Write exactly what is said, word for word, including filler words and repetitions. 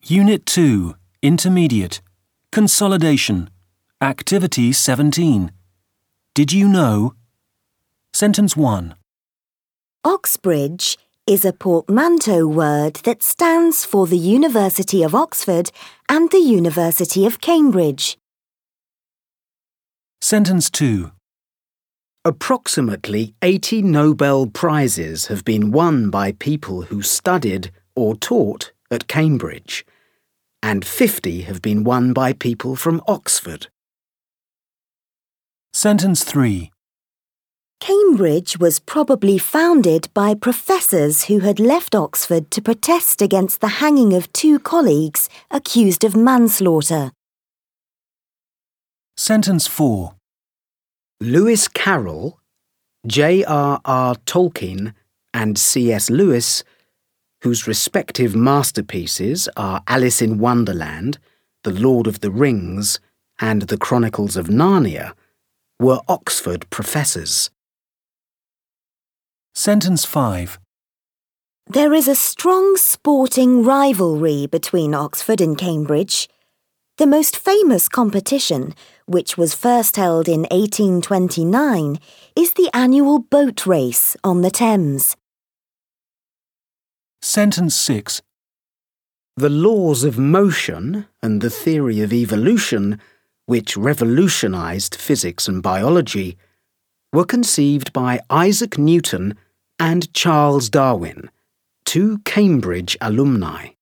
Unit two, Intermediate, Consolidation, Activity seventeen. Did you know? Sentence one. Oxbridge is a portmanteau word that stands for the University of Oxford and the University of Cambridge. Sentence two. Approximately eighty Nobel Prizes have been won by people who studied or taught at Cambridge, and fifty have been won by people from Oxford. Sentence three. Cambridge was probably founded by professors who had left Oxford to protest against the hanging of two colleagues accused of manslaughter. Sentence four. Lewis Carroll, J R R Tolkien and C S Lewis, whose respective masterpieces are Alice in Wonderland, The Lord of the Rings and The Chronicles of Narnia, were Oxford professors. Sentence five. There is a strong sporting rivalry between Oxford and Cambridge. The most famous competition, which was first held in eighteen twenty-nine, is the annual boat race on the Thames. Sentence six. The laws of motion and the theory of evolution, which revolutionized physics and biology, were conceived by Isaac Newton and Charles Darwin, two Cambridge alumni.